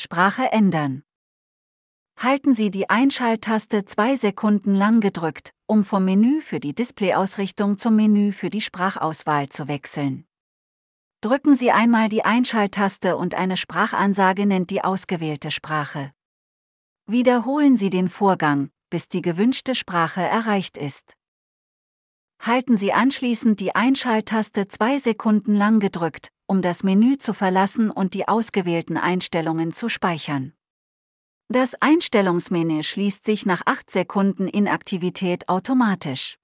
Sprache ändern. Halten Sie die Einschalttaste 2 Sekunden lang gedrückt, um vom Menü für die Displayausrichtung zum Menü für die Sprachauswahl zu wechseln. Drücken Sie einmal die Einschalttaste und eine Sprachansage nennt die ausgewählte Sprache. Wiederholen Sie den Vorgang, bis die gewünschte Sprache erreicht ist. Halten Sie anschließend die Einschalttaste 2 Sekunden lang gedrückt, um das Menü zu verlassen und die ausgewählten Einstellungen zu speichern. Das Einstellungsmenü schließt sich nach 8 Sekunden Inaktivität automatisch.